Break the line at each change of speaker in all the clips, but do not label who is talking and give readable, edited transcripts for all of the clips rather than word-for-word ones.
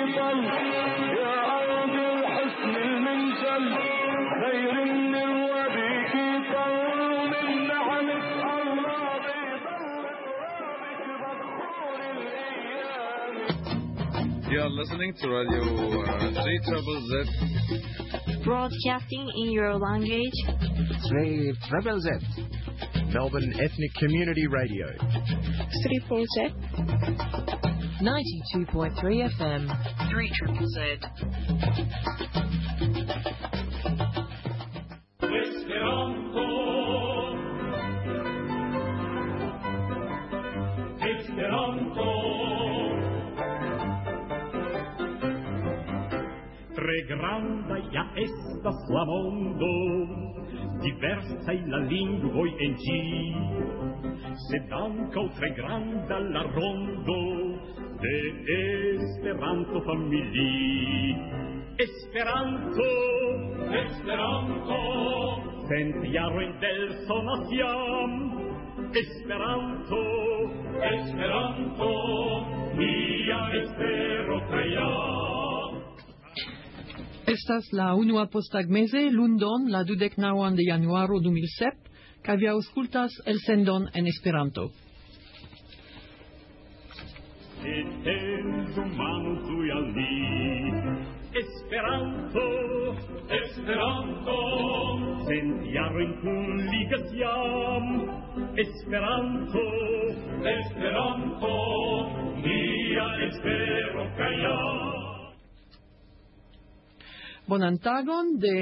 يطل يا أرض الحسن المنجل خير من الوبيك يطل من نعمة الله بيضل ترابك بخور الأيام.
You are listening to Radio 3ZZZ.
Broadcasting in your language.
3ZZZ. Melbourne Ethnic Community Radio.
3ZZZ.
92.3 FM.
3ZZZ.
Esperanto. Tre granda ja estas la mondo, diversaj la lingvoj en ĝi, sed ankaŭ tre granda la rondo de Esperanto-familio. Esperanto, Esperanto, cent jarojn delsonas jam. Esperanto, Esperanto, nia espero kreas.
Estas la unua posttagmeze, lundon, la 29 de januaro 2007, kaj vi aŭskultas elsendon en Esperanto.
Etendu manu tuj al ni. Esperanto, Esperanto, cent jarojn kunligas jam. Esperanto, Esperanto, nia espero kaj jam.
Bonan tagon de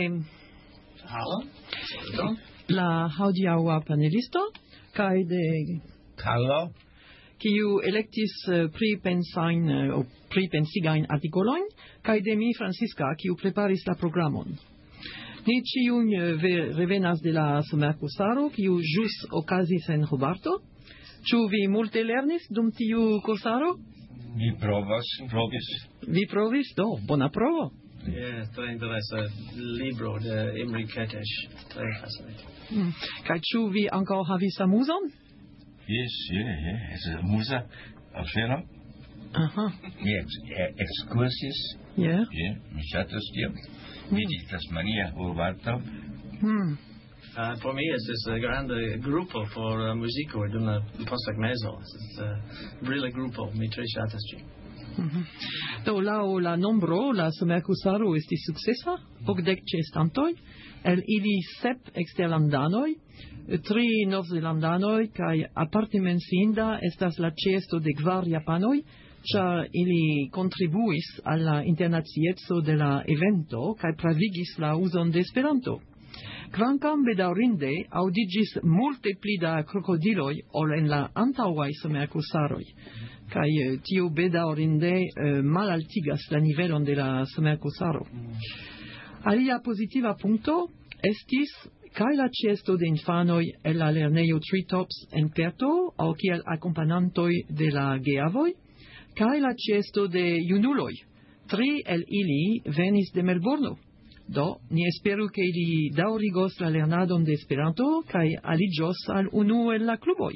la hodiaŭa panelisto kaj de
Carlo,
kiu elektis pripensigajn artikolojn, kaj de mi, Francisca, kiu preparis la programon. Ni ĉiuj revenas de la somerkursaro, kiu ĵus okazis en Hobarto. Ĉu vi multe lernis dum tiu kursaro?
mi provis.
Vi provis? Do, bona provo.
Tre interesa libro de Imre Kertész. Tre fascinating.
Kaj ĉu vi ankaŭ havis amuzon?
Yes, es amuza afero.
Aha.
Excursis.
Yeah.
Mi ŝatas tion. Vidi Tasmania, Hobarto.
For me, it's a grande grupo por muziko dum la posttagmezo. Brila grupo, mi tre ŝatas ĝin.
Do laŭ la nombro, la somerkursaro estis sukcesa, 80 ĉeestantoj, el ili 7 eksterlandanoj, 3 novzelandanoj kaj aparte menciinda estas la ĉeesto de 4 japanoj, ĉar ili kontribuis al la internacieco de la evento kaj pravigis la uzon de Esperanto. Kvankam bedaŭrinde aŭdiĝis multe pli da krokodiloj ol en la antaŭaj somerkursaroj. Kaj tio bedaŭrinde malaltigas la nivelon de la somerkursaro. Alia pozitiva punkto estis kaj la ĉeesto de infanoj el la lernejo Treetops en Perto aŭ kiel akompanantoj de la geavoj, kaj la ĉeesto de junuloj. 3 el ili venis de Melbourno. Do, ni esperu ke ili daŭrigos la lernadon de Esperanto kaj aliĝos al unu el la kluboj.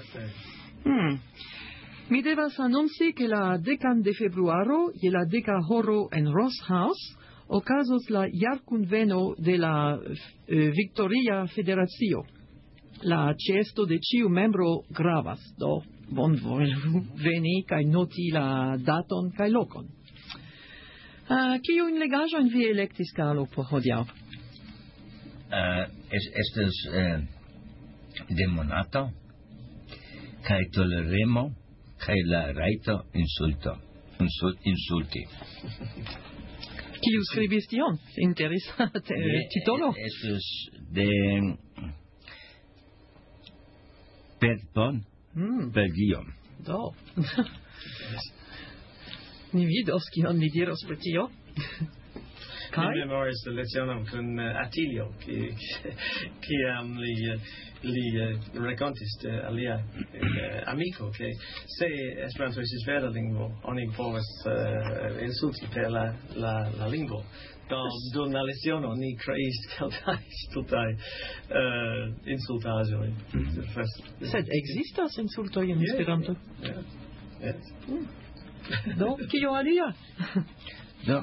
Mi devas anonci ke la 10 de februaro je la 10 horo en Ross House okazos la jarkunveno de la Victoria Federacio. La ĉeesto de ĉiu membro gravas, do bonvolu veni kaj noti la daton kaj lokon. Kiujn legaĵojn vi elektis, Carlo, por hodiaŭ?
Estas de monato kaj toleremo kaj la rajto insulti.
Kiu skribis tion? Interesante titolo.
Estas de Perdon, Belgio.
Do. Ni vidos kion li diros pri tio.
Mi memoris lecionon kun Attilio, kiam li rakontis de alia amiko, ke se Esperanto estis vera lingvo, oni povas insulti per la lingvo. Dum la leciono ni kreis kelkaj stultaj insultaĵoj.
Sed ekzistas insultoj en Esperanto?
Yes.
Do, kio alia?
Do,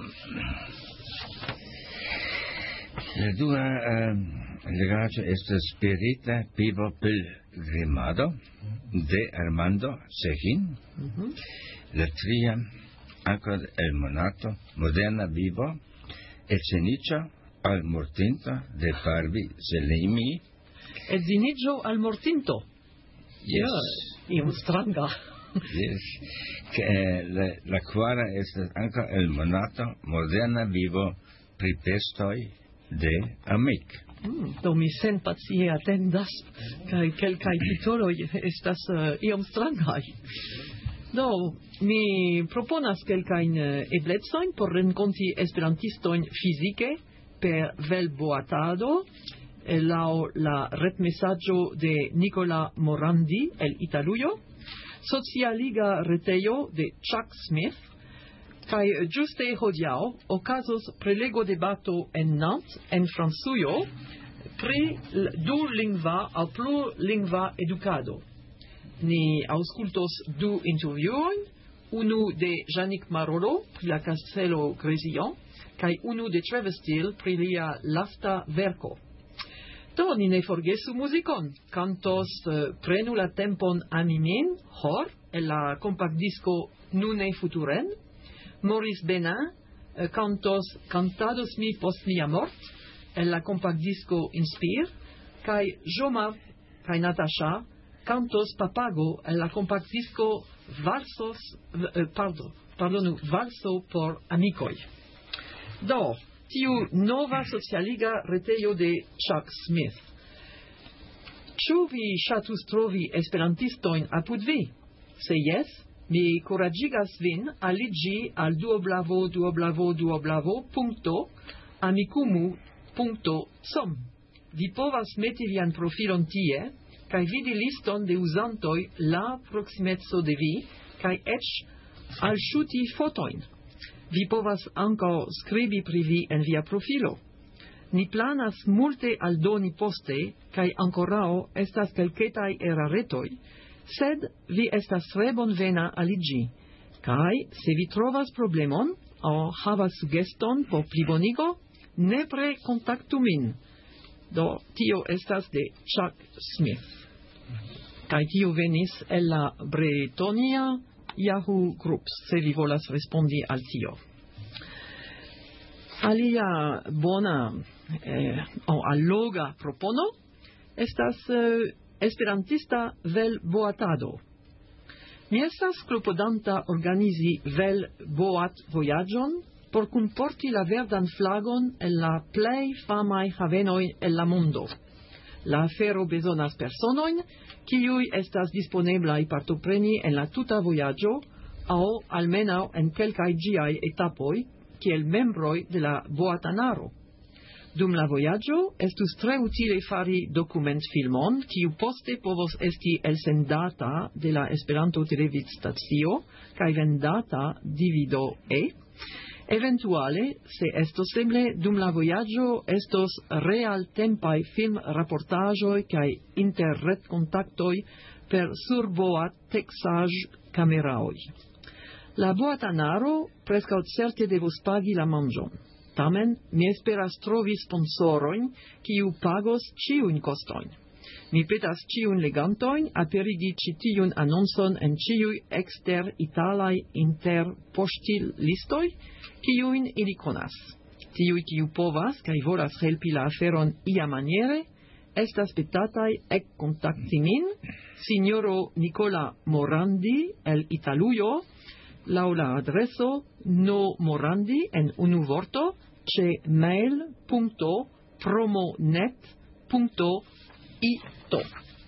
la dua legaĵo estas spirita vivo pilgrimado de Armando Sehin. La tria ankaŭ el monato moderna vivo edziniĝo al mortinto de Parvi Selimi.
Edziniĝo al mortinto.
Yes.
Iom stranga.
Yes. La quara estas ankaŭ el monato moderna vivo pri bestoj de Amik.
Do mi senpacie atendas, kaj kelkaj titoloj estas iom strangaj. Do, mi proponas kelkajn eblecojn por renkonti esperantistojn fizike per velboatado laŭ la retmesaĝo de Nicola Morandi el Italujo, socialiga retejo de Chuck Smith, kaj ĝuste hodiaŭ okazos prelego debato en Nantes, en Francujo, pri dulingva aŭ plurlingva edukado. Ni aŭskultos du intervjuojn, unu de Yannick Marolo pri la kastelo Grésillon, kaj unu de Trevor Steele pri lia lasta verko. Do, ni ne forgesu muzikon. Cantos Prenu la tempon ami min, Hor, el la kompaktdisko Nune futuren. Maurice Benin cantos Cantados mi post mia mort, el la kompaktdisko Inspire. Kaj Jomar kaj Natasha cantos Papago, el la kompaktdisko Valso por amikoj. Do, tiu nova socialiga retejo de Chuck Smith. Ĉu vi ŝatus trovi esperantistojn apud vi? Se jes, mi kuraĝigas vin aliĝi al www.amikumu.com. Vi povas meti vian profilon tie kaj vidi liston de uzantoj la proksimeco de vi kaj eĉ alŝuti fotojn. Vi povas ankaŭ skribi pri vi en via profilo. Ni planas multe aldoni poste, kaj ankoraŭ estas kelkaj eraretoj, sed vi estas tre bonvena aliĝi. Kaj se vi trovas problemon aŭ havas sugeston por plibonigo, nepre kontaktu min. Do, tio estas de Chuck Smith. Kaj tio venis el la Bretonia Yahoo Groups, se vi volas respondi al tio. Alia bona alloga propono estas esperantista velboatado. Mi estas klopodanta organizi velboat vojaĝon por kunporti la verdan flagon en la plej famaj havenoj en la mondo. La afero bezonas personojn, kiuj estas disponeblaj partopreni en la tuta vojaĝo aŭ almenaŭ en kelkaj ĝiaj etapoj, kiel membroj de la boatanaro. Dum la vojaĝo estus tre utile fari dokumentfilmon, kiu poste povos esti elsendata de la Esperanto-televidstacio kaj vendata divido E. Eventuale, se estos eble, dum la vojaĝo estos realtempaj filmraportaĵoj kaj interretkontaktoj per surboat-teksaĵ-kameraoj. La boatanaro preskaŭ certe devos pagi la manĝon. Tamen, mi esperas trovi sponsorojn, kiu pagos ĉiujn kostojn. Mi petas ĉiujn legantojn aperigi ĉi tiun anoncon en ĉiuj ekster italaj interpoŝtillistoj, kiujn ili konas. Tiuj, kiu povas kaj volas helpi la aferon iamaniere, estas petataj ekkontakti min, Signoro Nicola Morandi el Italujo, laŭ la adreso nomorandi en unu vorto ĉe mail.promonet.ito.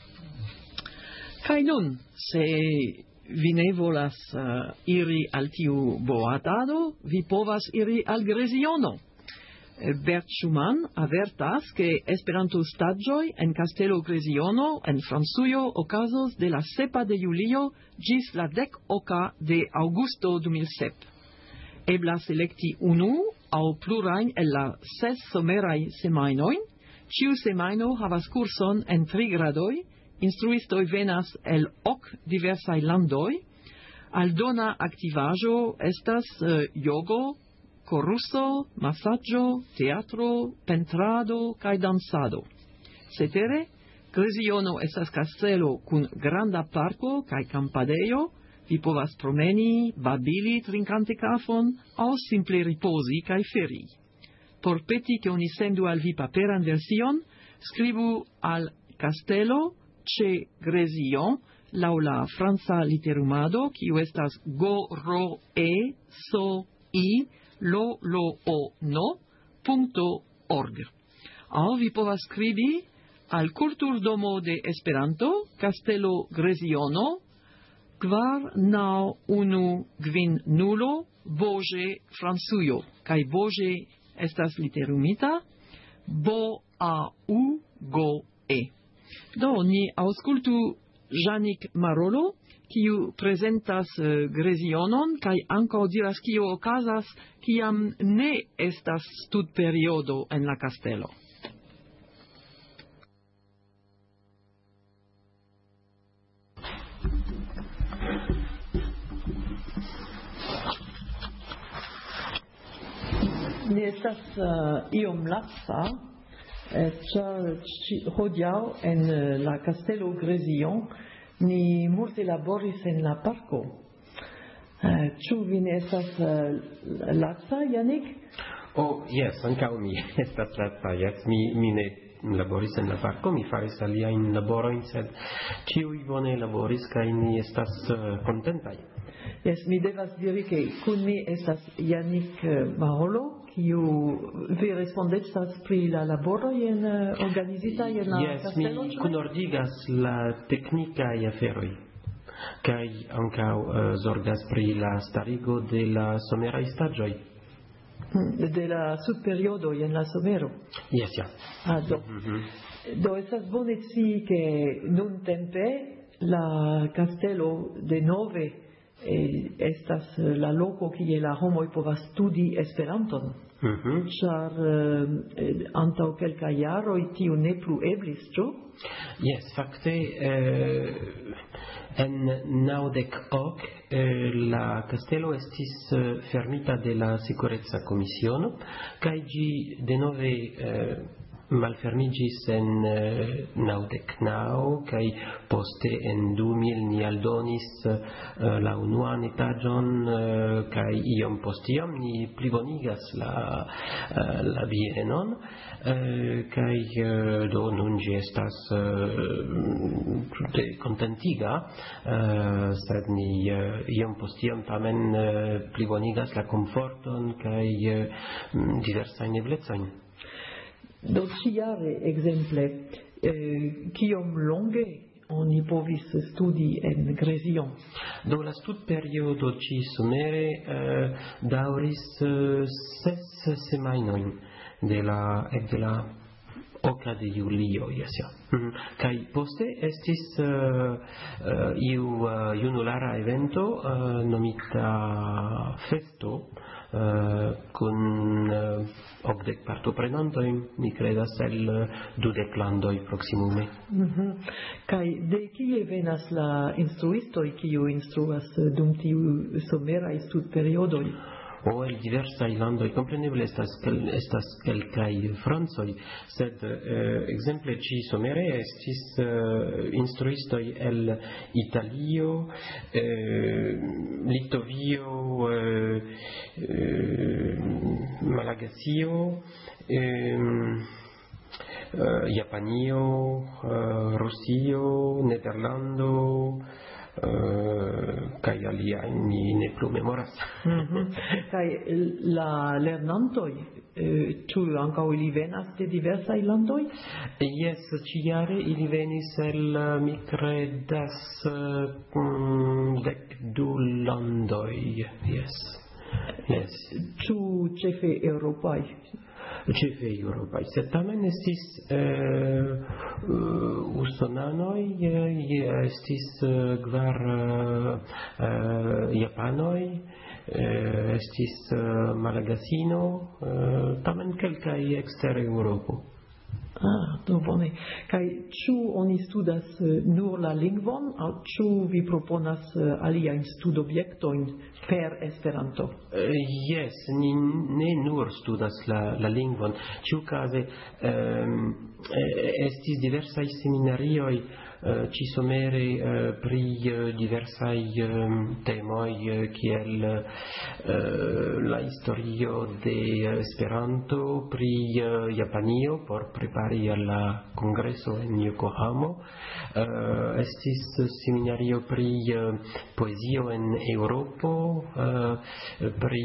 Kaj nun, se vi ne volas iri al tiu boatado, vi povas iri al Grésillon. Bert Schumann avertas ke Esperanto-staĝoj en Kastelo Grésillon en Francujo okazos de la 7 de julio ĝis la 10 de aŭgusto 2007. Eblas elekti unu aŭ plurajn el la 6 someraj semajnojn. Ĉiu semajno havas kurson en 3 gradoj. Instruistoj venas el 8 diversaj landoj. Aldona aktivaĵo estas jogo, koruso, masaĝo, teatro, pentrado kaj dancado. Cetere, Greziono estas kastelo kun granda parko kaj kampadejo. Vi povas promeni, babili trinkante kafon aŭ simple ripozi kaj feri. Por peti ke oni sendu al vi paperan version, skribu al Kastelo ĉe Grezion laŭ la franca literumado, kiu estas GROESOI.org. Aŭ vi povas skribi al Kulturdomo de Esperanto, Kastelo Greziono, 4910 Bože, Francujo. Kaj Bože estas literumita BAUGE. Do, ni aŭskultu Janik Marolo, kiu prezentas Grezionon kaj ankaŭ diras kio okazas kiam ne estas studperiodo en la kastelo. Mi estas iom laca, ĉar hodiaŭ en la kastelo Grezion ni multe laboris en la parko. Ĉu vi ne estas laca, Janik?
Oh, yes, ankaŭ mi estas laca. Yes, mi ne laboris en la parko, mi faris aliajn laborojn, sed ĉiuj bone laboris kaj ni estas kontentaj.
Yes, mi devas diri ke kun mi estas Janik Marolo, kiu vi respondecas pri la laboroj organizitaj en la kastelo.
Yes, mi kunordigas la teknikaj aferoj kaj ankaŭ zorgas pri la starigo de la someraj staĝoj.
De la subperiodo en la somero.
Yes, ja.
Do estas bone scii ke nuntempe la kastelo denove estas la loko kie la homoj povas studi Esperanton. Ĉar antaŭ kelkaj jaroj tio ne plu eblis, ĉu?
Yes, fakte en 90 la kastelo estis fermita de la Sekureca Komisiono kaj ĝi denove malfermigis en 99 kaj poste en 2000 ni aldonis la unuan etaĝon kaj iom post iom ni plibonigas la bienon kaj do nun ĝi estas tute kontentiga, sed ni iom post iom tamen plibonigas la komforton kaj diversajn eblecojn.
Do ĉiare ekzemple, kiom longe oni povis studi en Grezion?
Do la studperiodo ĉi-somere daŭris 6 semajnojn ekde la 8 de julio, yes, ja. Kaj poste estis iu junulara evento nomita festo kun 80 partoprenantoj, mi kredas el 20 landoj proksimume.
Kaj de kie venas la instruistoj kiu instruas dum tiu someraj studperiodoj?
El diversaj landoj, kompreneble estas kelkaj francoj, sed ekzemple ĉi-somere estis instruistoj el Italio, Litovio, Malagasio, Japanio, Rusio, Nederlando, kaj aliaj ni ne plu memoras.
Kaj la lernantoj, ĉu ankaŭ ili venas de diversaj landoj?
Jes, ĉiare ili venis el, mi kredas, 12 landoj. Yes.
Ĉu ĉefe eŭropaj?
Ĉefe eŭropaj, sed tamen estis usonanoj, estis 4 japanoj, estis malagasino, tamen kelkaj ekster Eŭropo.
Do bone. Kaj ĉu oni studas nur la lingvon, aŭ ĉu vi proponas aliajn studobjektojn per Esperanto?
Yes, ni ne nur studas la lingvon. Ĉiukaze estis diversaj seminarioj ĉi-somere pri diversaj temoj kiel la historio de Esperanto, pri Japanio por prepari al la kongreso en Yokohamo. Estis seminario pri poezio en Eŭropo, pri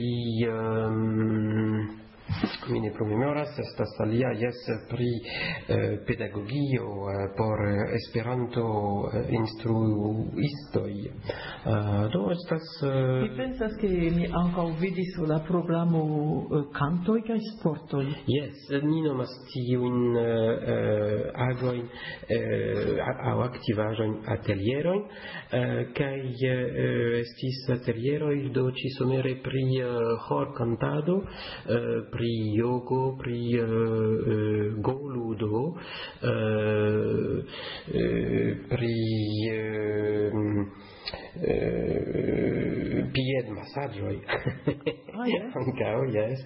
mi ne promemoras, estas alia, pri pedagogio por Esperanto instruistoj. Do estas...
Mi pensas ke mi ankaŭ vidis sur la programo kantoj kaj sportoj.
Yes, ni nomas tiujn agojn aŭ aktivaĵojn atelierojn, kaj estis atelieroj do ĉi-somere pri ĥorkantado, pri yogo, pri go-ludo, pri piedmasaĝoj. Ankaŭ, yes.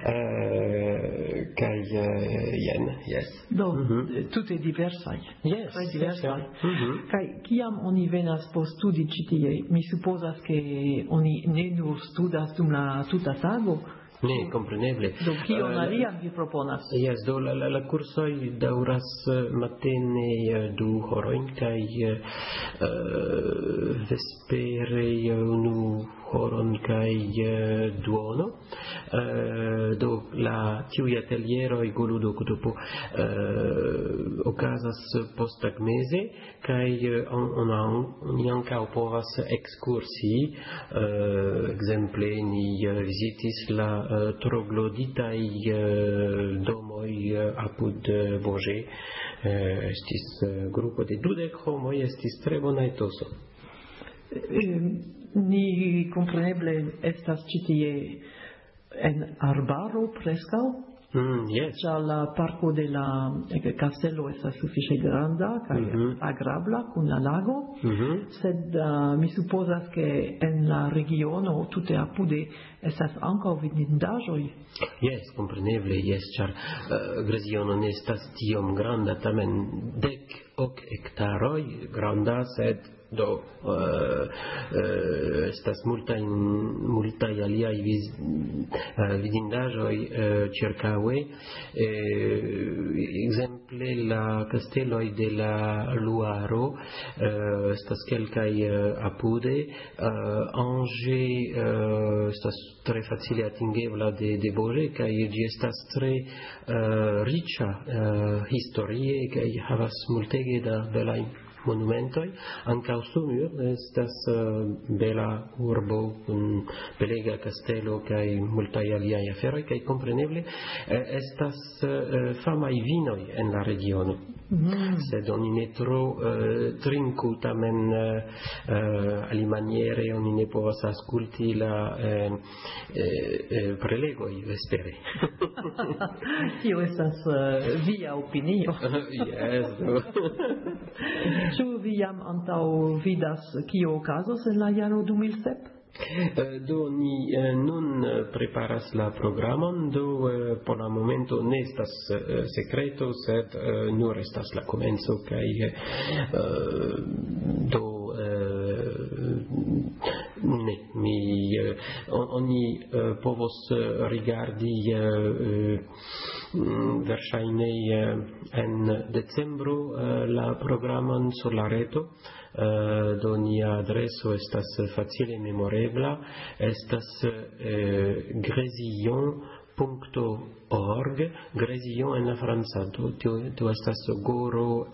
Kaj jen, yes.
Do, tute diversaj.
Yes,
tre diversaj. Kaj kiam oni venas por studi ĉi tie, mi supozas ke oni ne nur studas dum la tuta tago.
Ne, compreneble.
Do kion alian vi proponas?
Yes, do la kursoj daŭras matene 2 horojn kaj vespere 1 horon kaj duono. Do la tiuj atelieroj go-ludo kutopo okazas posttagmeze kaj oni ankaŭ povas ekskursi. Ekzemple ni vizitis la trogloditaj domoj apud Bourget. Estis grupo de 20 homoj, estis tre bona etoso.
Ni kompreneble estas ĉi tie en arbaro preskaŭ.
Yes.
Ĉar la parko de la kastelo estas sufiĉe granda kaj agrabla kun la lago, sed mi supozas ke en la regiono tute apude estas ankaŭ vidindaĵoj.
Yes, compreneble, yes, ĉar Greziono ne estas tiom granda, tamen 10 hektaroj granda, sed do estas multaj aliaj vidindaĵoj ĉirkaŭe. Ekzemple la kasteloj de la Luaro, estas kelkaj apude. Angers estas tre facile atingebla de Bourget kaj ĝi estas tre riĉa historie kaj havas multege da belaj monumentoj. Ankaŭ Saumur estas bela urbo kun belega kastelo kaj multaj aliaj aferoj, kaj kompreneble estas famaj vinoj en la regiono. Sed oni ne tro trinku, tamen alimaniere oni ne povas aŭskulti la prelegoj vespere.
Tio estas via opinio.
Yes.
Ĉu vi jam antaŭ vidas kio okazos en la jaro 2007?
Do ni nun preparas la programon, do por la momento ne estas sekreto, sed nur estas la komenco kaj do ne, oni povos rigardi verŝajne en decembro la programon sur la reto. Do nia adreso estas facile memorebla, estas grezillon.org, grezillon en la franca, do estas goro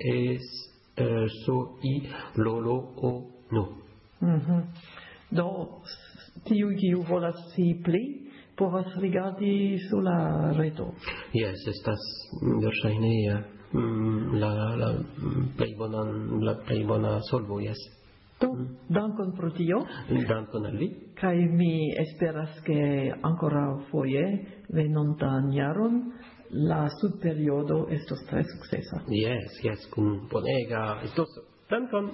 SOI lolo o no.
Do tiu kiu volas scii pli povas rigardi sur la reto.
Yes, estas verŝajne la plej bona solvo, yes.
Do, dankon pro tio.
Dankon al vi.
Kaj mi esperas ke ankoraŭ foje venontan jaron la subperiodo estos tre successa.
Yes, kun bonega. Estos dankon.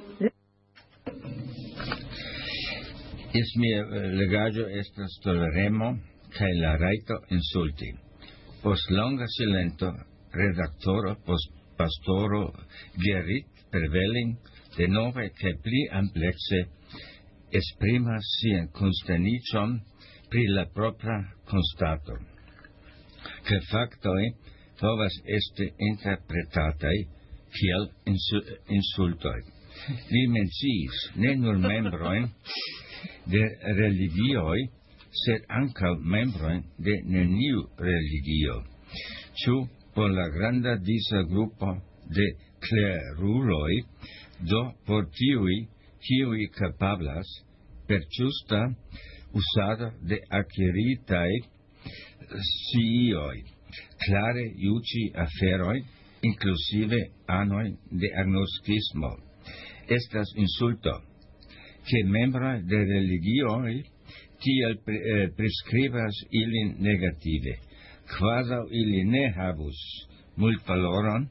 Mia legaĵo estas toleremo kaj la rajto insulti. Post longa silento, redaktoro post pastoro Gerrit Pervelin denove kaj pli amplekse esprimas sian konsterniĝon pri la propra konstato, ke faktoj povas esti interpretataj kiel insultoj. Li menciis ne nur membrojn de religioj, sed ankaŭ membrojn de neniu religio. Ĉu por la granda disa grupo de kleruloj, do por tiuj, kiuj kapablas per ĝusta uzado de akiritaj scioj klare juĝi aferoj, inklusive anoj de agnoskismo. Estas insulto, ke membroj de religioj tiel priskribas ilin negative, kvazaŭ ili ne havus multvaloran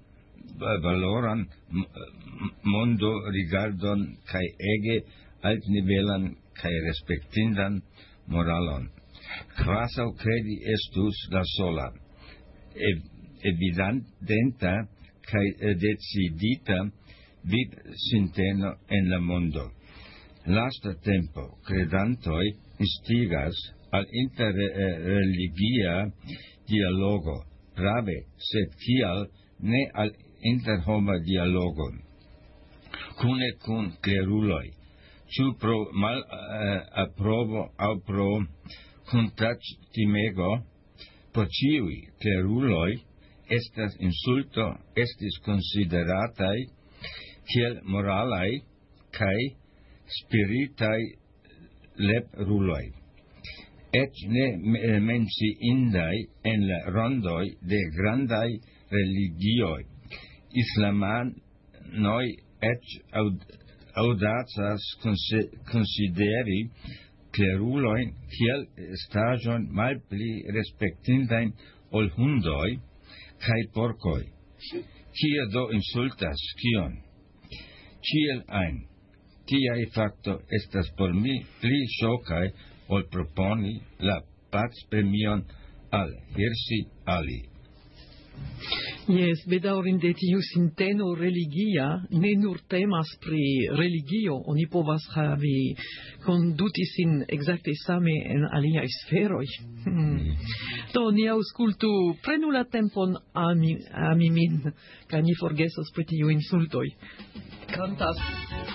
mondorigardon kaj ege altnivelan kaj respektindan moralon. Kvazaŭ kredi estus la sola, evidenta kaj decidita vivsinteno en la mondo. Lasta tempo credantoj instigas al interreligia dialogo, prave, sed kial ne al interhoma dialogo. Kune kun kleruloj, ĉu pro malaprobo aŭ pro kuntaĉtimego, por ĉiuj kleruloj estas insulto estis konsiderataj kiel moralaj kaj spiritaj lepruloj. Eĉ ne menciindaj en la rondoj de grandaj religioj. Islamanoj eĉ aŭdacas konsideri klerulojn kiel estaĵon malpli respektindajn ol hundoj kaj porkoj. Kie do insultas kion? Ĉiel ajn. Tiaj fakto estas por mi pli ŝokaj ol proponi la pacpremion al Hirsi Ali.
Yes, bedaŭrinde tiu sinteno religia ne nur temas pri religio, oni povas havi konduti sin ekzakte same en aliaj sferoj. Do ni aŭskultu, prenu la tempon ami min, kaj ni forgesos pri tiu insultoj. Kantas.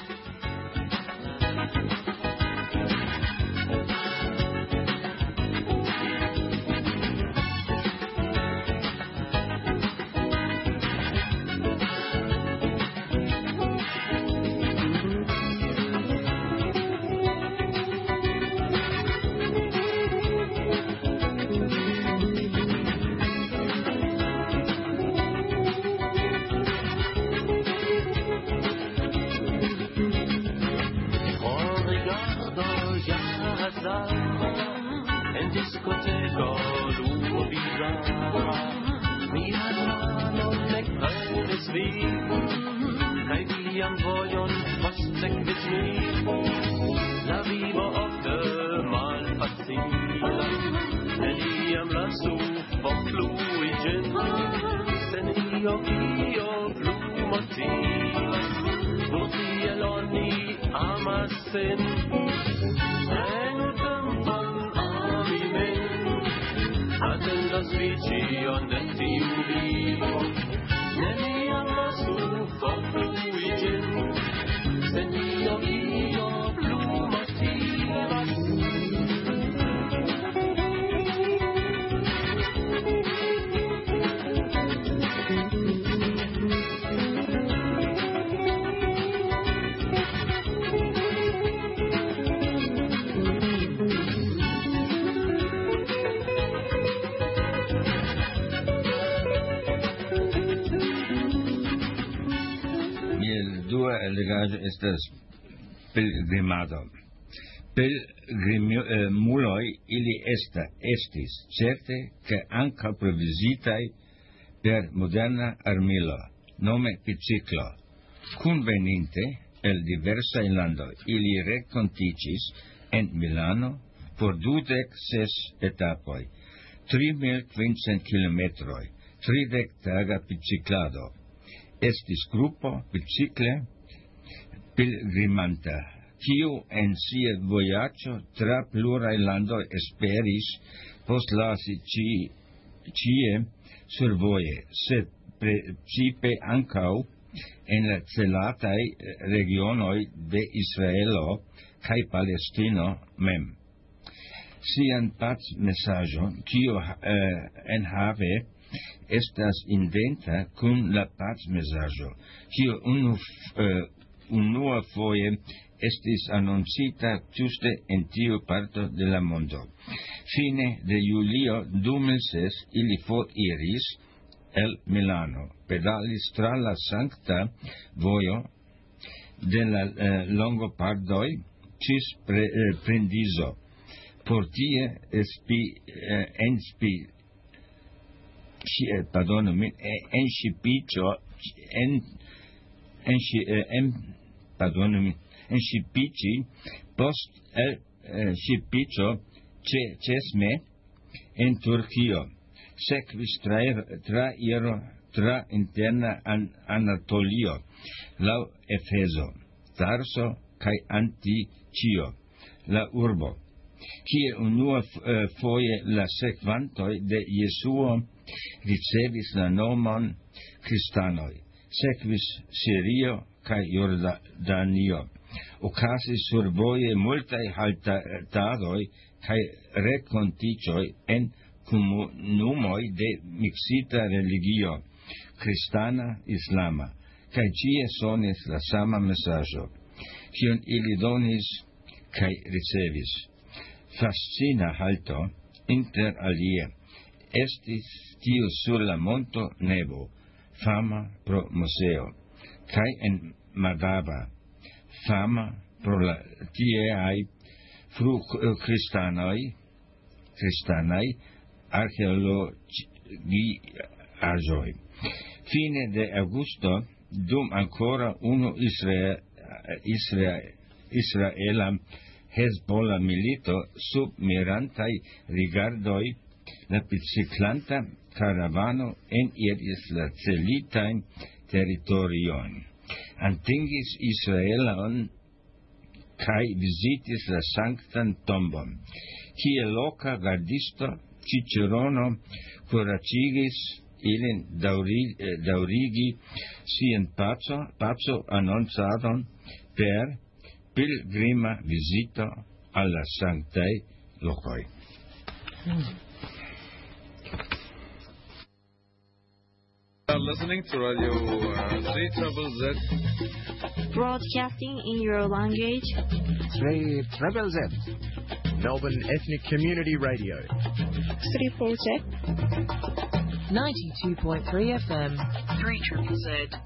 Legaĵo estas pilgrimado. Pilgrimuloj ili estis, certe, ke ankaŭ provizitaj per moderna armilo, nome biciclo, conveninte el diversa landoj, ili renkontiĝis en Milano por 26 etapoj, 3500 kilometroj, 30-taga biciklado. Estis grupo bicikle pilgrimanta, kiu en sia vojaĝo tra pluraj landoj esperis postlasi ĉie survoje, sed precipe ankaŭ en la celataj regionoj de Israelo kaj Palestino mem. Sian pacmesaĝon, kiu enhave estas identa kun la pacmesaĝo, kiu unuafoje estis anoncita ĝuste en tiu parto de la mondo. Fine de julio 2006 ili foriris el Milano, pedalis tra la Sankta Vojo de la Longopardoj ĝis Prendizo, por tie enŝipiĝi post enŝipiĝo ĉe Ĉesme en Turkio. Sekvis trairo tra interna Anatolio laŭ Efezo, Tarso kaj Antiĉio, la urbo, kie unua foje la sekvantoj de Jesuo ricevis la nomon kristanoj. Sekvis Sirio kaj Jordanio. Okazis survoje multaj haltadoj kaj renkontiĝoj en komunumoj de miksita religio, kristana, islama, kaj ĉie sonis la sama mesaĝo, kiun ili donis kaj ricevis. Fascina halto, inter alie, estis tiu sur la monto Nebo, fama pro museo, kaj en Madaba, fama pro la tieaj kristanaj arkeologiaĵoj. Fine de aŭgusto, dum ankoraŭ unu israela Hezbollah milito sub mirantaj rigardoj, la biciklanta karavano eniris la celitajn teritoriojn, atingis Israelon kaj vizitis la Sanktan Tombon, kie loka gardisto Cicerono kuraĝigis ilin daŭrigi sian paco anoncadon per pilgrima vizito al la sanktaj lokoj.
Are listening to Radio 3ZZZ.
Broadcasting in your language.
3ZZZ. Melbourne Ethnic Community Radio.
3ZZZ.
92.3 FM. 3ZZZ.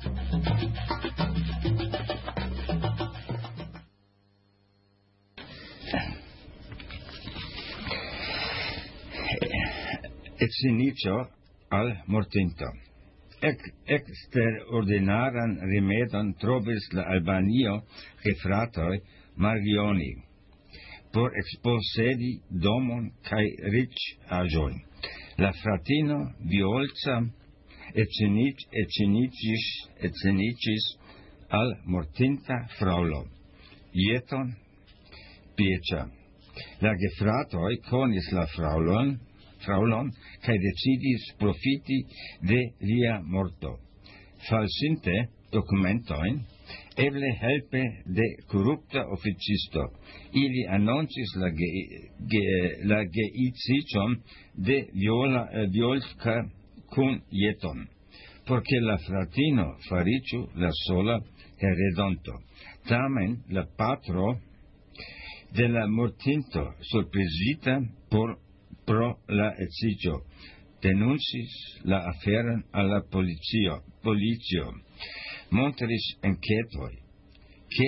Edziniĝo al mortinto. Eksterordinaran rimedon trovis la Albanio gefratoj Margioni por eksposedi domon kaj riĉaĵojn. La fratino Violca edziniĝis al mortinta fraŭlo, Jeton Pieĉa. La gefratoj konis la fraŭlon kaj decidis profiti de lia morto. Falsinte dokumentojn, eble helpe de korupta oficisto, ili anoncis la geedziĝon de Violca kun Jeton, por ke la fratino fariĝu la sola heredonto. Tamen la patro de la mortinto, surprizita pro la edziĝo, denuncis la aferon al la policio. Montris enketoj, ke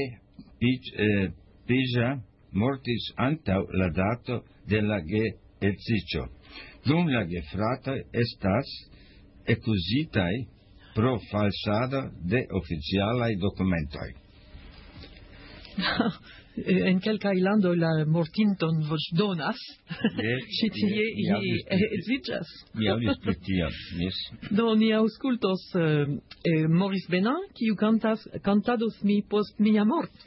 Pija mortis antaŭ la dato de la geedziĝo, dum la gefratoj estas accusitaj pro falsado de oficialaj dokumentoj.
En kelkaj landoj la mortinton voĉdonas, ĉi tie ili edziĝas.
Mi aŭdis pri tio, jes.
Do ni aŭskultos Maurice Benin, kiu cantados mi post mia mort.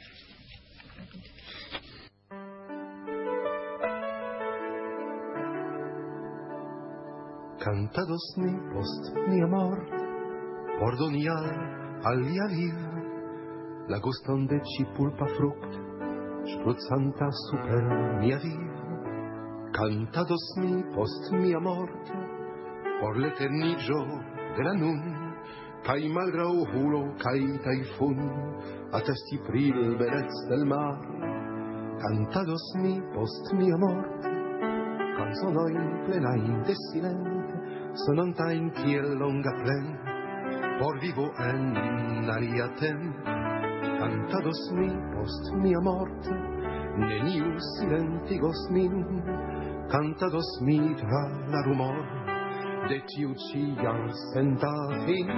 Cantados mi post mia mort, por doniar al lia viv la guston de ĉipulpa frukt, spruzzanta super mia viv. Cantados mi post mia mort, por l'eternigio de la nun, kaj malgraŭ hulo kaj tajfun, attesti pri l belez del mar. Cantados mi post mia mort, canzonojn plenajn de silent, sonantajn kiel longa plen, por vivo en alia temp. Cantados mi post mia mort, neniu silentigos min, cantados mi tra la rumor de tiu ĉi jarsenta fin.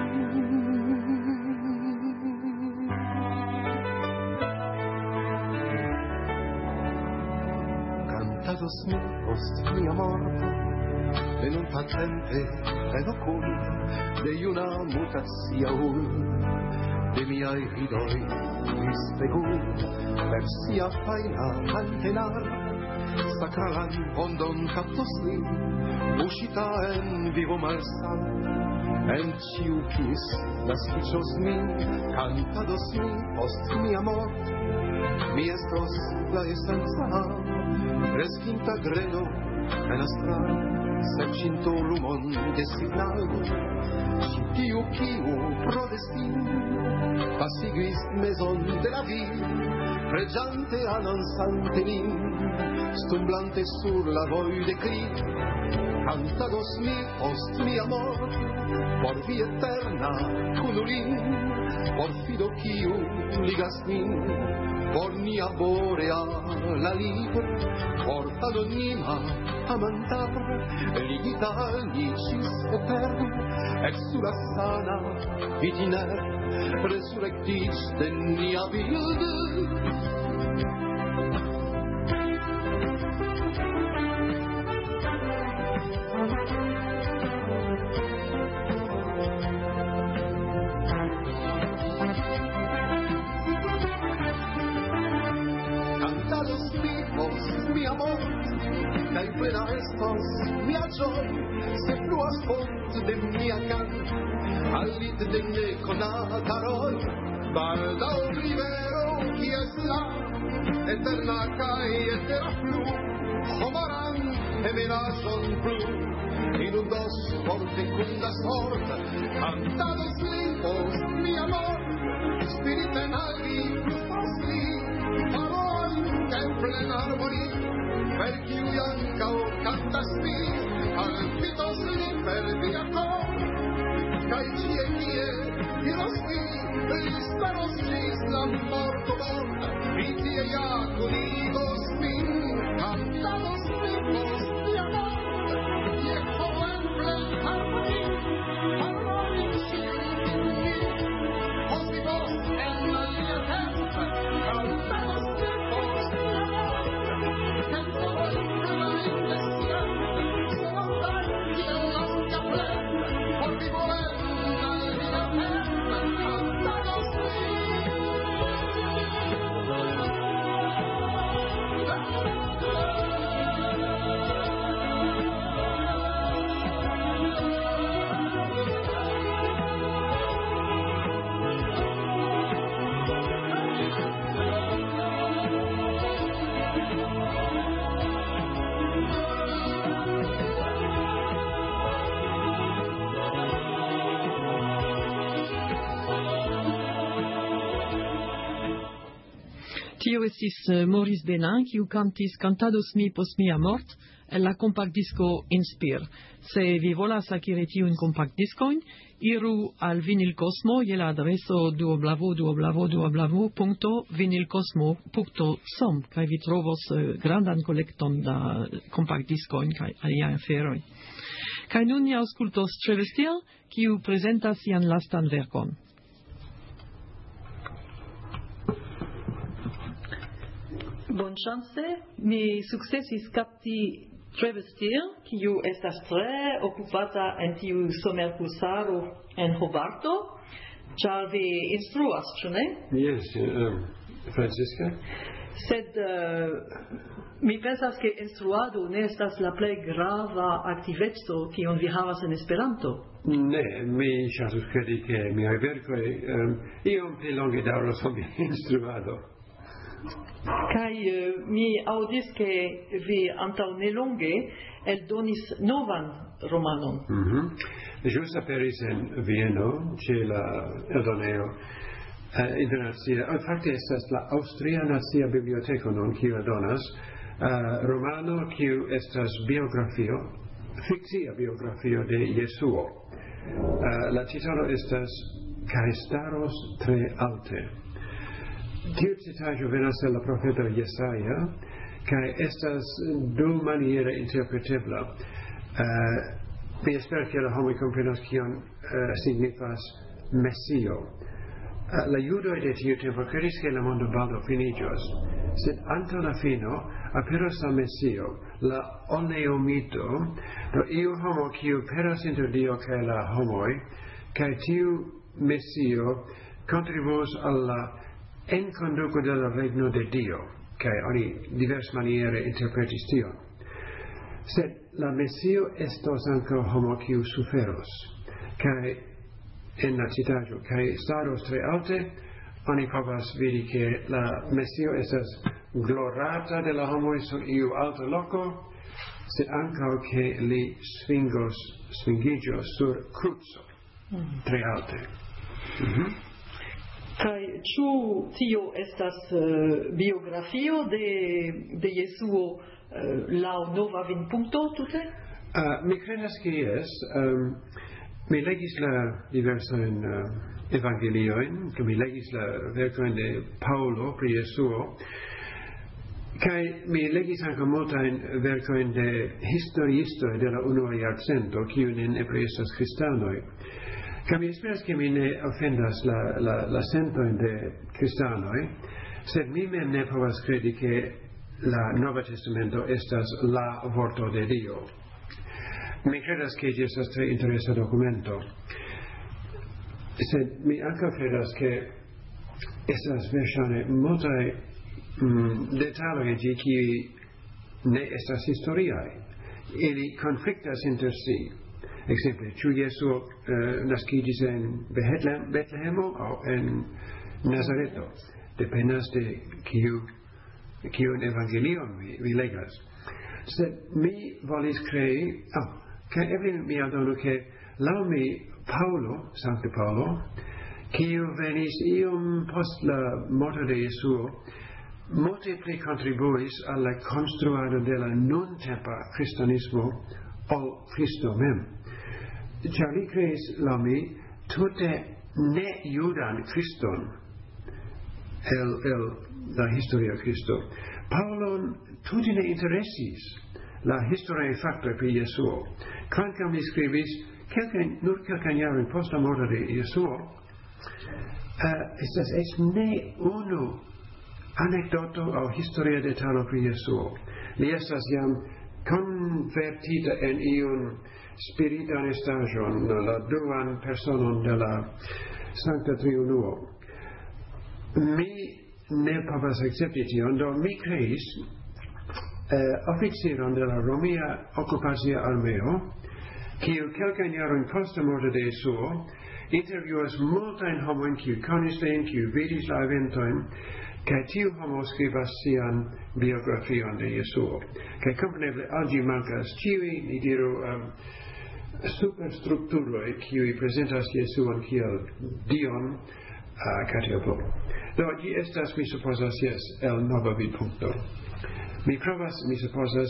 Cantados mi post mia mort, venuta tempe en ocul de juna mutacia de miai ridoi rispegul per sia faina antenar, sacralan ondon captos li, uscita en vivo malsan, en ciu kis nascicios min, cantados mi post mia mort, mi estos la essenza, resquinta greno en astral, sercinto lumon de signal, tiu kiu pro destin pasigis maison de la vie, pregiante annonzante min, stumblante sur la voie de cri. Cantados mi post mia mort, por vi eterna cunulin, por fido kiu ligas min, por nia borea la liber, por anonima amantar, ligita al nicis etern, ex sura sana vitiner, resurrectis de nia bild. Cantados mi post mia mort, kaj plena estos mia ĝoj, se fluas font de mia can, al lit de nekonata roj, baldaŭ rivero kies la eterna kaj etera flu, homaran emenaĵon plu, inundos por fekunda sort. Cantados mi post mia mort, spiriten alvi frustros li, en plena armonii, per kiuj ankaŭ kantas mi, alpitos li per via kor, kaj ĉie kie iros mi, li staros ĝis la morto bord, vi tie ja kunigos min. Cantados mi post mia mort, je ho en plena harmonii, harmonii ŝin mi, hospivos en alia temp, cantados mi post mia mort, en todo iglesia, sonantaj kiel longa plen, por vivo en alia temp, cantados mi.
Tio estis Maurice Benin, kiu cantis Cantados mi post mia mort, en la compact-disco Inspire. Se vi volas akiri tiujn compact-diskojn, iru al Vinyl Cosmo je la adreso www.vinylcosmo.com kaj vi trovos grandan kolekton da compact-diskojn kaj aliaj aferoj. Kaj nun ni aŭskultos Trevestir, kiu prezentas sian lastan verkon. Bonŝance, mi sukcesis kapti Trevestir, kiu estas tre okupata en tiu somerkursaro en Hobarto, ĉar vi instruas, ĉu ne?
Yes, Francisca.
Sed mi pensas ke instruado ne estas la plej grava aktiveco kiun vi havas en Esperanto.
Ne, mi ŝatus kredi ke miaj verkoj iom pli longe daŭros ol mia instruado.
Kaj mi aŭdis ke vi antaŭ nelonge eldonis novan romanon.
Ĵus aperis en Vieno ĉe la eldonejo internacia. Fakte estas la Aŭstria Nacia Biblioteko nun kiu eldonas romano kiu estas biografio, fikcia biografio de Jesuo. La titolo estas Kaj staros tre alte. Tiu citaĵo venas el la profeto Jesaja kaj estas dumaniere interpretebla. Mi esperas ke la homoj komprenas kion signifas Mesio. La judoj de tiu tempo kredis ke la mondo baldaŭ finiĝos, sed antaŭ la fino aperos la Mesio, la oleomito, do iu homo kiu peras inter Dio kaj la homoj, kaj tiu Mesio kontribuos al la enkonduko de la regno de Dio, kaj oni diversmaniere interpretis tion. Sed la Mesio estos ankaŭ homo kiu suferos, kaj en la citaĵo, kaj staros tre alte, oni povas vidi ke la Mesio estas glorata de la homoj sur iu alta loko, sed ankaŭ ke li svingiĝos sur kruco tre alte.
Kaj ĉu tio estas biografio de Jesuo laŭ nova vidpunkto tute?
Mi kredas ke jes. Mi legis la diversajn evangeliojn, mi legis la verkojn de Paŭlo pri Jesuo, kaj mi legis ankaŭ multajn verkojn de historiistoj de la unua jarcento, kiuj nepre estas kristanoj. Kaj mi esperas ke mi ne ofendas la sentojn de kristanoj, sed mi mem ne povas kredi ke la Nova Testamento estas la vorto de Dio. Mi credas ke ĝi estas tre interesa dokumento, sed mi ankaŭ credas ke estas verŝajne multaj detaloj en ĝi kiuj ne estas historiaj. Ili konfliktas inter si. Ekzemple, ĉu Jesuo naskiĝis en Betlehemo aŭ en Nazareto? Dependas de kiun evangelion vi legas. Sed mi volis krei, kaj eble mi aldonu ke laŭ mi Paŭlo, Sankta Paŭlo, kiu venis iom post la morto de Jesuo, multe pli kontribuis al la konstruado de la nuntempa kristanismo ol Kristo mem. Ĉar li kreis laŭ mi tute ne judan Kriston el la historia Kristo. Paŭlon tute ne interesis la historiaj faktoj pri Jesuo. Kvankam li skribis nur kelkajn jarojn post la morto de Jesuo, estas eĉ ne unu anekdoto aŭ historia detalo pri Jesuo. Li estas jam konvertita en iun spiritan estaĵon, la duan personon de la Sankta Triunuo. Mi ne povas akcepti tion, do mi kreis oficiron de la Romia okupacia armeo, kiu kelkajn jarojn post la morto de Jesuo intervjuas multajn homojn kiuj konis lin, kiuj vidis la eventojn, kaj tiu homo skribas sian biografion de Jesuo. Kaj kompreneble al ĝi mankas ĉiuj, ni diru, superstrukturoj kiuj prezentas Jesuon kiel Dion kaj tiel plu. Do ĝi estas, mi supozas, el nova vidpunkto. Mi provas, mi supozas,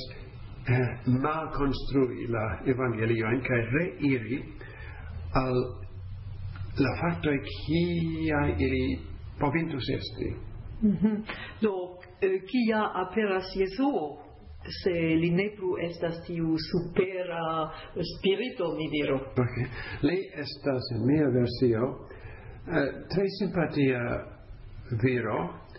malkonstrui la evangeliojn kaj reiri al la faktoj kiaj ili povintus esti.
Do, kia aperas Jesuo se li ne plu estas tiu supera spirito, mi diru.
Okay. Li estas en mia versio tre simpatia viro.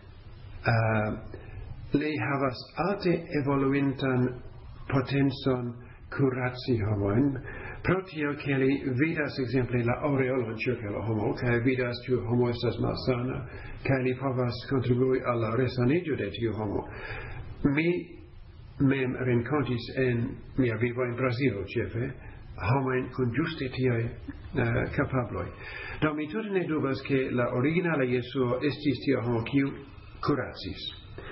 Li havas alte evoluintan potenson curaci homoin, pro tio che li vidas exemple la aureolon circa la homo, cae vidas tiu homo estas malsana, cae li povas contribui alla resanigio de tiu homo. Mi mem rencontis en mia vivo in Brasilo, cefe, homoin con giuste tioi capabloi. Do mi tute ne dubas che la originale Jesuo estis tio homo kiu curacis.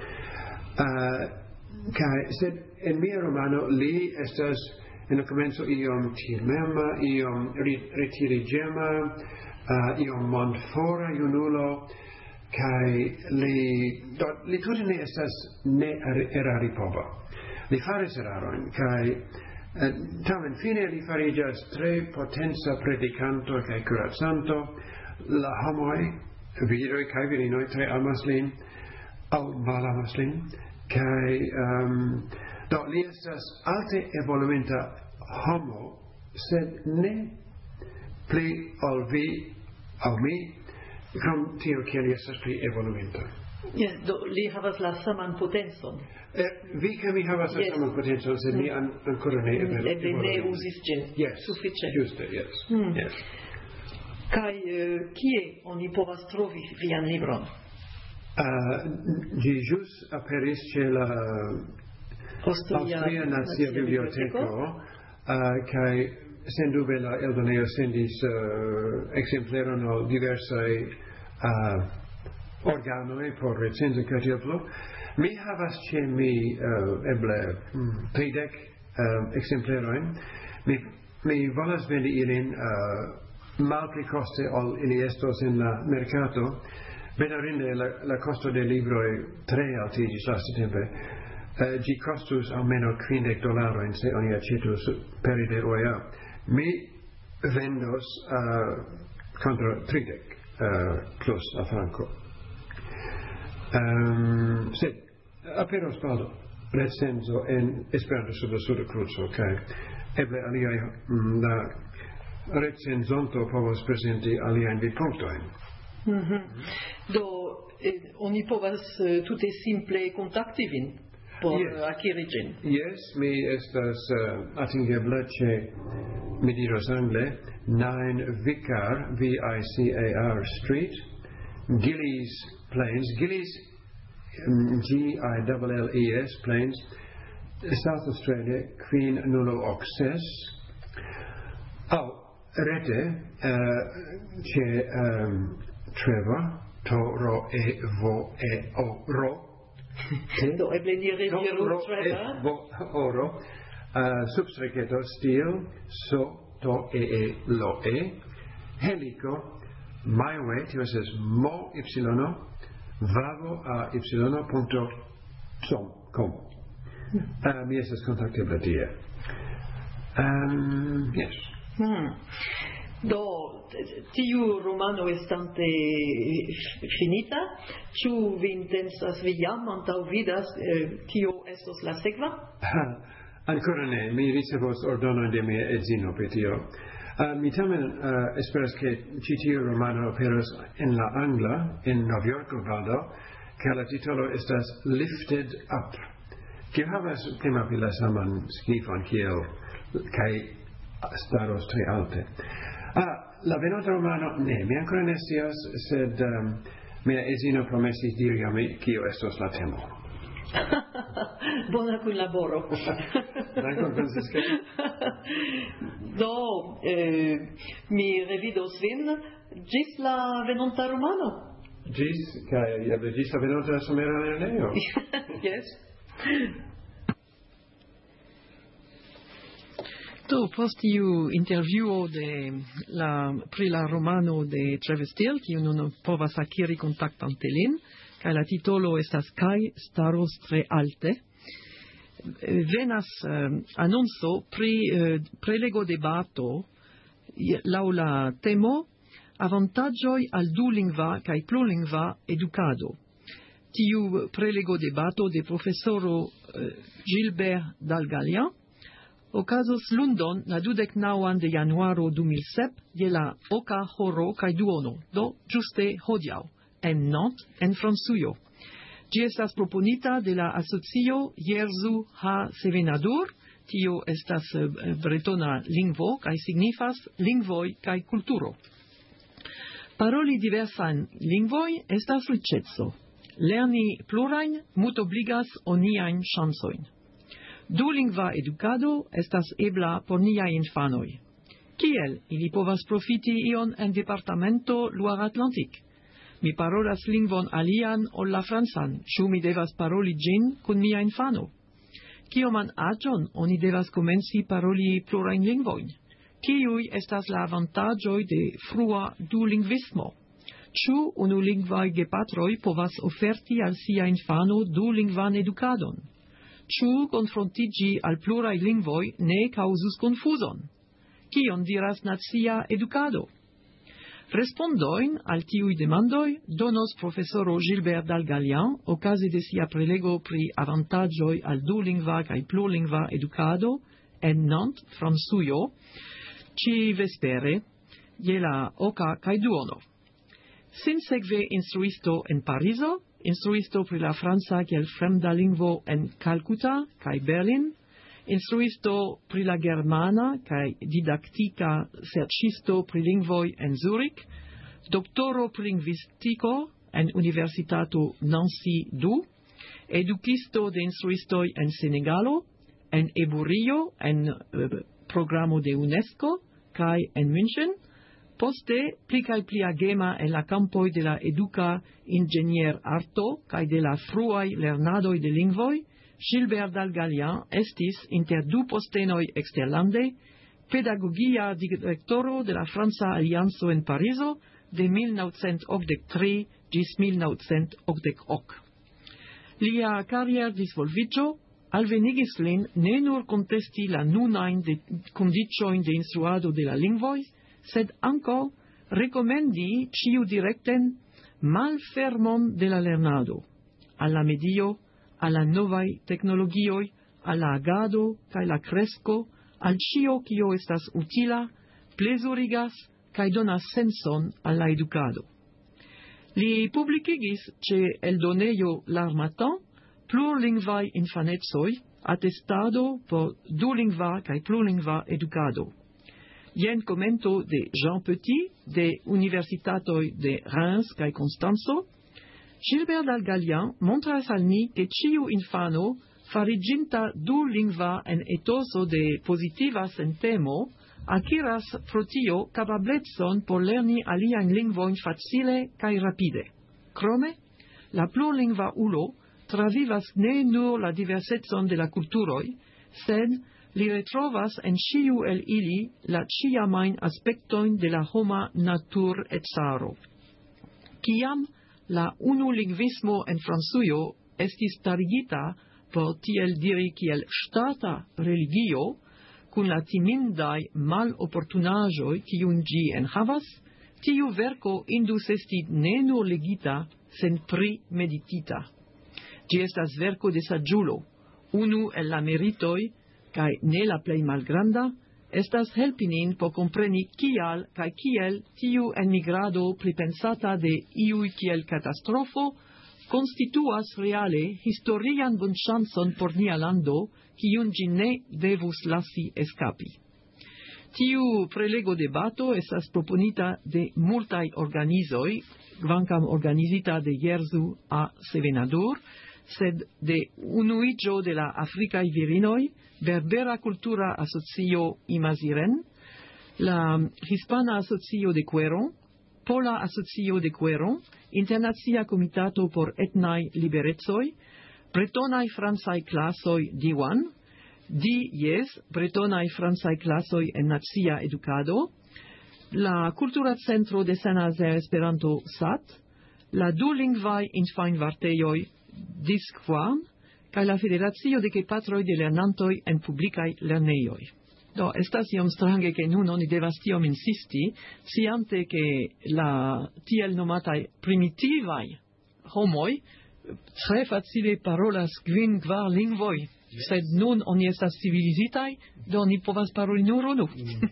Kai sed en mia romano li estas en la comenzo iom timema, iom retirigema, iom mondfora junulo, kai li tute ne estas ne erari pova. Li faris eraroin, kai tamen fine li farigas tre potenza predicanto kai curacsanto, la homoi, viroi kai virinoi, tre amas lin, au malamas lin, kai do li estas alte evoluinta homo, sed ne pli ol vi, au mi, krom tio kiel li estas pli evoluinta.
Yes, do li havas la saman potenson.
Vi kaj mi havas la saman potenson, sed mi ancora ne
eble ne uzis ĝin sufiĉe.
Juste, yes. Yes.
Kaj kie oni povas trovi vian libron?
Ĝi ĵus aperis ĉe la Austria Nacia Biblioteko, kaj sendube la eldoneo sendis ekzempleron al diversaj organoj por recenzi kaj tiel plu. Mi havas ĉe mi eble 30 ekzemplerojn. Mi volas vendi ilin malpli koste ol ili estos en la merkato. Bedarinde la costo de libroi tre altiĝis lastatempe. Ĝi costus almeno $50 se oni aĉetus pere de OEA. Mi vendos contra 30 plus a franco. Sed aperos baldo recenzo en Esperanto sub la suda kruco, kaj eble aliaj la recenzonto povos presenti aliajn vidpunktojn.
Do oni povas tute simple kontakti vin por akiri ĝin.
Yes, mi estas atingebla ĉe, mi diros angle, 9 Vicar, Vicar Street, Gillies Plains, Gillies, Gilles Plains, South Australia, Queen Nulo Oxes. Rete c'è Trevor, Toro e Vo e Oro.
Do eble ni reviru Trevor.
Oro. Substreketo stil, so, to e lo e. Helico, my way, tio es mo ypsilono, vavo a ypsilono punto com. Mi estes contactebla tie. Yes.
Do tiu romano estante finita, ĉu vi intensas vi jam antaŭvidas kio estos la sekva?
Ancora ne, mi ricevos ordonon de mia edzino pri tio. Mi tamen esperas ke ĉi tiu romano aperos en la angla en Novjorko valdo, kaj la titolo estas Lifted Up. Kiu havas primapi la saman signifon kiel kaj staros tre alte. La venonta romano, ne, mi ancora ne scias, sed mia edzino promesis diri a mi kio estos la temo.
Bona kunlaboro.
Dankon, Francisca.
Do, mi revidos vin ĝis la venonta romano.
Ĝis la venonta somera lerneo.
Yes. Do, post tiu intervjuo pri la romano de Travis Steele, kiu nun povas akiri kontaktante lin, kaj la titolo estas Kaj staros tre alte, venas anonco pri prelego debato laŭ la temo avantaĝoj al dulingva kaj plurlingva edukado. tiu prelego debato de profesoro Gilbert Dalgalian okazos lundon la 29 de januaro 2007 je la oka horo kaj duono, do ĝuste hodiaŭ, en Nantes, en Francujo. Ĝi estas proponita de la asocio Jerzu ha Sevenadur, tio estas bretona lingvo kaj signifas lingvoj kaj kulturo. Paroli diversan lingvoj estas riĉeco. Lerni plurajn mutobligas oniajn ŝancojn. Dulingva edukado estas ebla por niaj infanoj. Kiel ili povas profiti ion en departamento Loire-Atlantique? Mi parolas lingvon alian ol la francan, ĉu mi devas paroli ĝin kun mia infano? Kioman aĝon oni devas komenci paroli plurajn lingvojn? Kiuj estas la avantaĝoj de frua dulingvismo? Ĉu unulingvaj gepatroj povas oferti al sia infano dulingvan edukadon? Ĉu konfrontiĝi al pluraj lingvoj ne kaŭzus konfuzon? Kion diras nacia edukado? Respondojn al tiuj demandoj donos profesoro Gilbert Dalgalian okaze de sia prelego pri avantaĝoj al dulingva kaj plurlingva edukado en Nantes, Francujo, ĉi-vespere je la oka kaj duono. Sinsekve instruisto en Parizo, instruisto pri la franca kiel fremda lingvo en Calcutta kaj Berlin, instruisto pri la germana kaj didaktika serĉisto pri lingvoj en Zurich, doktoro pri lingvistiko en Universitato Nancy II, edukisto de instruistoj en Senegalo, en Eburio, en programo de UNESCO kaj en München, poste pli kaj pli agema en la kampoj de la eduka inĝenier-arto kaj de la fruaj lernadoj de lingvoj, Gilbert Dalgalian estis inter du postenoj eksterlande pedagogia direktoro de la Franca Alianco en Parizo de 1983 ĝis 1988. Lia karierdisvolviĝo alvenigis lin ne nur kontesti la nunajn kondiĉojn de instruado de la lingvoj, sed ankaŭ rekomendi ĉiudirekten malfermon de la lernado al la medio, al la novaj teknologioj, al la agado kaj la kresko, al ĉio kio estas utila, plezurigas kaj donas senson al la edukado. Li publikigis ĉe eldonejo L'Harmattan plurlingvaj infanecoj, atestado por dulingva kaj plurlingva edukado. Jen komento de Jean Petit de Universitatoj de Reims kaj Konstanco. Gilbert Dalgalian montras al ni ke ĉiu infano fariĝinta dulingva en etoso de pozitiva sentemo akiras pro tio kapablecon por lerni aliajn lingvojn facile kaj rapide. Krome, la plurlingva ulo travivas ne nur la diversecon de la kulturoj, sed li retrovas en ĉiu el ili la ĉiamajn aspektojn de la homa naturecaro. Kiam la unulingvismo en Francujo estis starigita por tiel diri kiel ŝtata religio, kun la timindaj maloportunaĵoj kiujn ĝi enhavas, tiu verko indus esti ne nur legita, sed primeditita. Ĝi estas verko de saĝulo. Unu el la meritoj, kaj ne la plej malgranda, estas helpi nin por kompreni kial kaj kiel tiu enmigrado pripensata de iuj kiel katastrofo konstituas reale historian bonŝancon por nia lando, kiun ĝi ne devus lasi eskapi. Tiu prelego debato estas proponita de multaj organizoj, kvankam organizita de Jerzu a Sevenadur, sed de unuiĝo de la afrikaj virinoj, Berbera Cultura Asocio Imaziren, la Hispana Asocio de Cueron, Pola Asocio de Cueron, Internacia Comitato por Etnaj Liberecoj, Bretonaj Francaj Klasoj Diwan, Bretonaj Francaj Klasoj en Nacia Edukado, la Kultura Centro de Saint-Nazaire Esperanto SAT, la dulingvaj infanvartejoj Disquan, kaj la Federacio de Gepatroj de Lernantoj en publikaj lernejoj. Do, estas iom strange ke nun oni devas tiom insisti, sciante ke la tiel nomataj primitivaj homoj tre facile parolas kvin kvar lingvoj, sed nun oni estas civilizitaj, do ni povas paroli nur unu.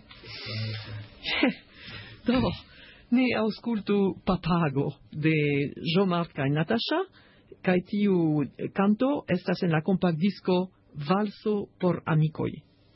Do, ni aŭskultu Papago de Jean-Marc kaj Natasha, kaj tiu canto estas en la kompaktdisko Valso por amikoj.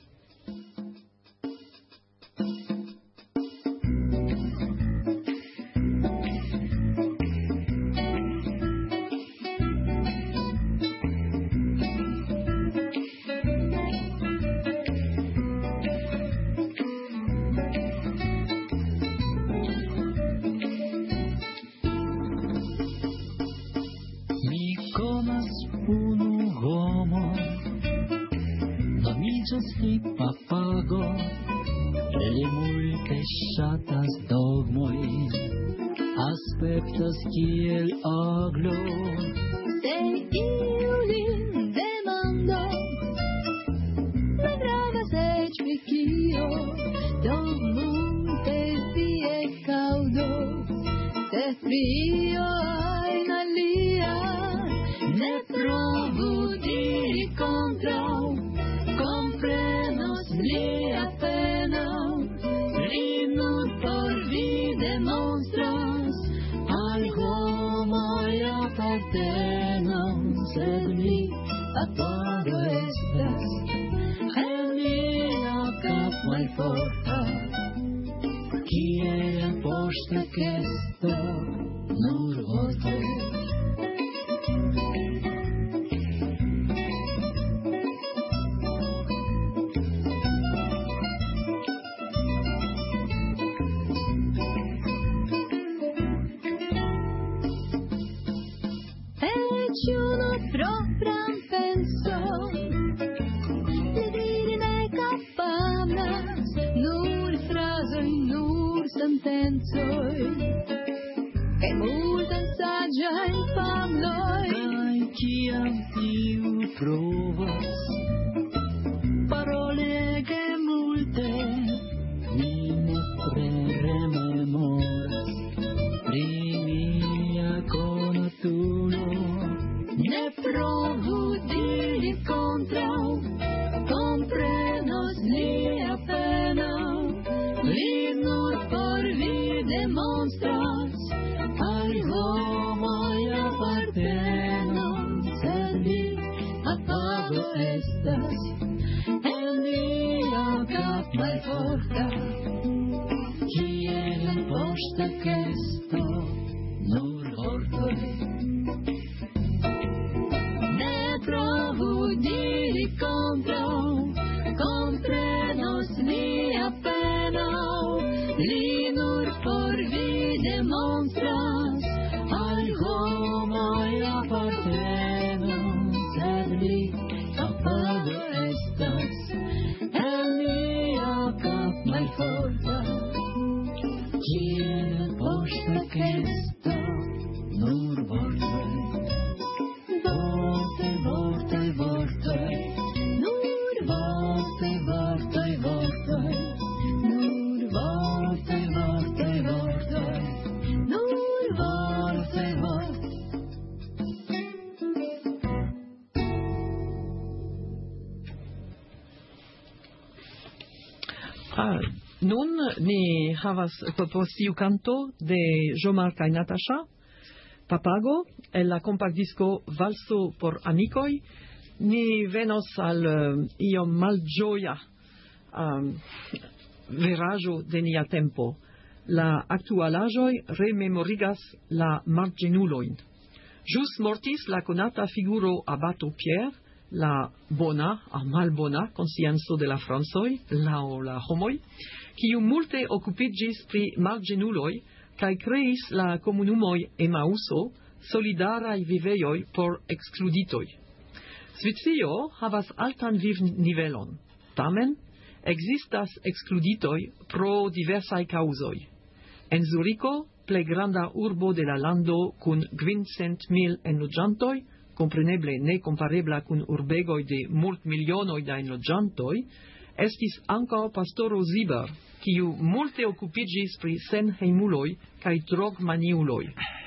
Papago, li multe ŝatas dogmoj, aspektas kiel aglo.
Se iu lin demandos, ne gravas eĉ pri kio, do multe tie kaŭdos, se pri io ajn alia, ne provu diri kontraŭ. Comprenos lia penaŭ, li nur por vi demonstras, al homoj apartenas, sed mi Papago estas, en mia kap malforta, kiel poŝta kesto, nur vortoj. Propran penson, li diri ne kapablas, nur frazoj, nur sentencoj, kaj multan saĝajn fabloj.
Kaj kiam tiu provas paroli ege multe, mi nepre rememoras pri mia konatulo. Ne provu diri kontraŭ, komprenos lia penaŭ, li nur por vi demonstras, al homoj apartenas, sed vi Papago estas, en mia kap malforta, kiel poŝta kesto, nur vortoj. Provu diri kontraŭ, komprenos lia penaŭ, li nur por vi demonstras, al homoj apartenas, sed li Papago estas, en mia kap malforta, kiel poŝta kesto, nur vortoj. Vortoj, vortoj, nur vortoj, vortoj, vortoj, nur vortoj, vortoj, vortoj, nur vortoj, vortoj.
Nun ni havas post tiu canto de Jean-Marc kaj Natasha, Papago, en la kompaktdisko Valso por amikoj, ni venos al iom malĝoja veraĵo de nia tempo. La aktualaĵoj rememorigas la malĝenulojn. Ĵus mortis la konata figuro Abato Pierre, la bona aŭ malbona konscienco de la francoj laŭ la homoj, kiu multe okupiĝis pri malĝenuloj kaj kreis la komunumoj Emauso, solidaraj vivejoj por ekskluditoj. Svicio havas altan vivnivelon, tamen ekzistas ekskluditoj pro diversaj kaŭzoj. En Zuriko, plej granda urbo de la lando kun 500,000 enloĝantoj, kompreneble ne komparebla kun urbegoj de multmilionoj da enloĝantoj, estis ankaŭ pastoro Ziber, kiu multe okupiĝis pri senhejmuloj kaj drogmaniuloj.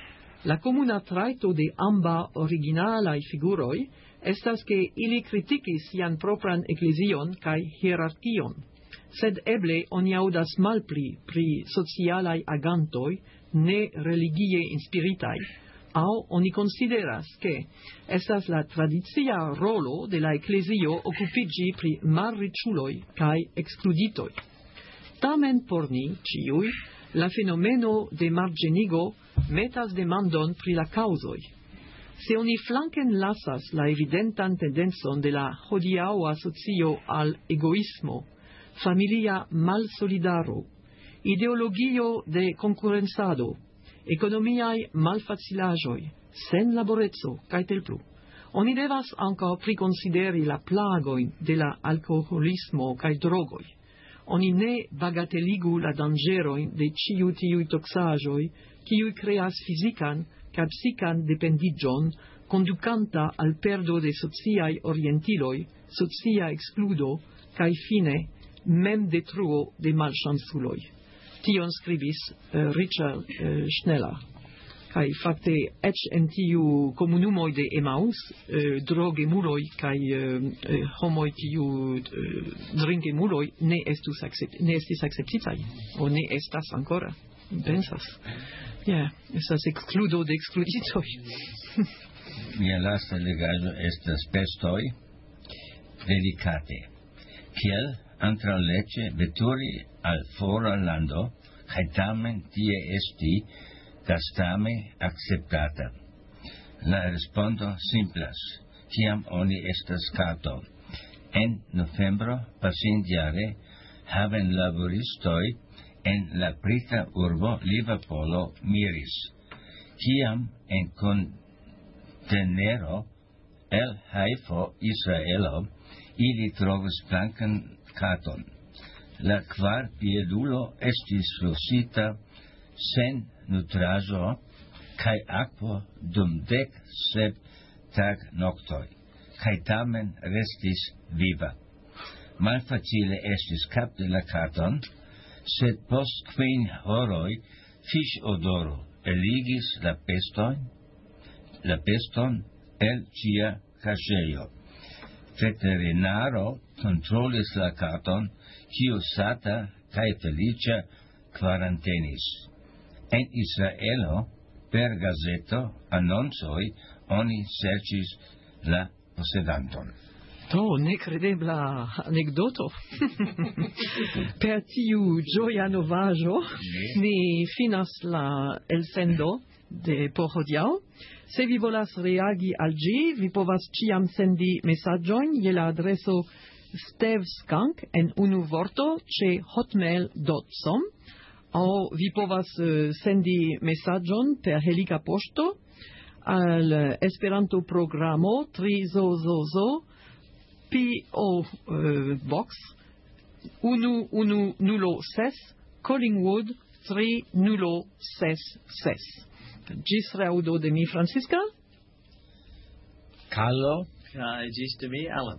La comuna traito de amba originalaj figuroj estas ke ili kritikis sian propran eklezion kaj hierarkion. Sed eble oni aŭdas malpli pri socialaj agantoj ne religie inspiritaj, aŭ oni konsideras ke estas la tradicia rolo de la eklezio okupiĝi pri malriĉuloj kaj ekskluditoj. Tamen por ni ĉiuj, la fenomeno de marĝenigo metas demandon pri la causoj. Se oni flanken lasas la evidentan tendencon de la hodiaŭa socio al egoismo, familia malsolidaro, ideologio de konkurencado, ekonomiaj malfacilaĵoj, senlaboreco kaj tel plu, oni devas ankaŭ prikonsideri la plagojn de la alkoholismo kaj drogoj. Oni ne bagateligu la danĝerojn de ĉiuj tiuj toksaĵoj, kiuj kreas fizikan kaj psikan dependiĝon, kondukanta al perdo de sociaj orientiloj, socia ekskludo kaj fine mem-detruo de malŝanculoj. Tion skribis Richard Schneller. Kaj fakte eĉ en tiu komunumoj de Emaus, drogemuloj kaj homoj kiu drinkemuloj ne estis akceptitaj, o ne estas ankoraŭ, pensas. Estas ekskludo de ekskluditoj.
Mia lasta legaĵo estas pestoj delikate. Kiel antraŭleĝe veturi al fora lando kaj tamen tie esti gastame acceptata. La respondo simplas, kiam oni estas kato. En novembro pasintjare haven laboristoj en la brita urbo Liverpoolo miris, kiam en kontenero el Haifo, Israelo, ili trovis blankan katon. La kvarpiedulo estis rosita sen nutraĵo kaj akvo dum 17 tagnoktoj, kaj tamen restis viva. Malfacile estis kapti la katon, sed post 5 horoj fiŝodoro eligis la peston el ĝia kaŝejo. Veterinaro kontrolis la katon, kiu sata kaj feliĉa kvarantenis. En Israelo, per gazeto, anoncoj, oni serĉis la posedanton.
Nekredebla anekdoto. Per tiu ĝoja novaĵo ni finas la elsendo de por hodiaŭ. Se vi volas reagi al ĝi, vi povas ĉiam sendi mesaĝojn je la adreso stevskank en unu vorto ĉe hotmail.com. O vi povas sendi mesaĝon per helika poŝto al Esperanto programo 300 PO Box 1106 Collingwood 3066. Ĝis reaŭdo de mi, Francisca.
Carlo. Kaj ĝis de mi, Alan.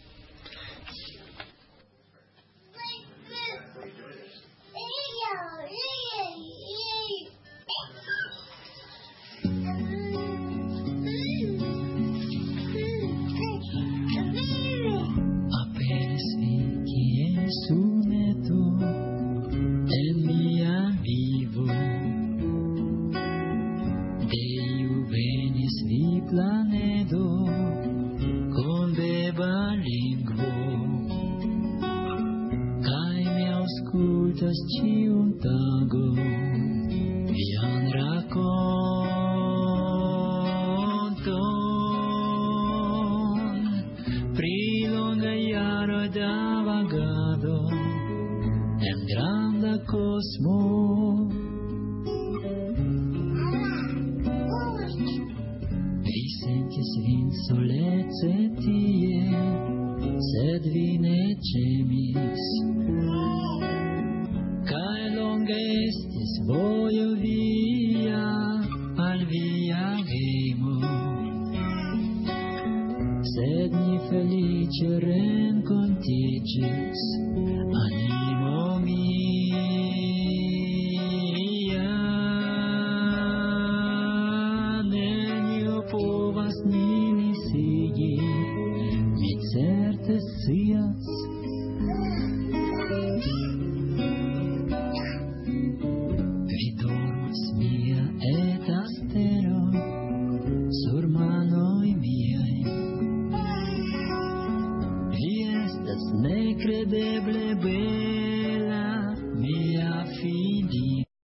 Ciun tago vian rakonton pri longa jaro da vagado en granda kosmo.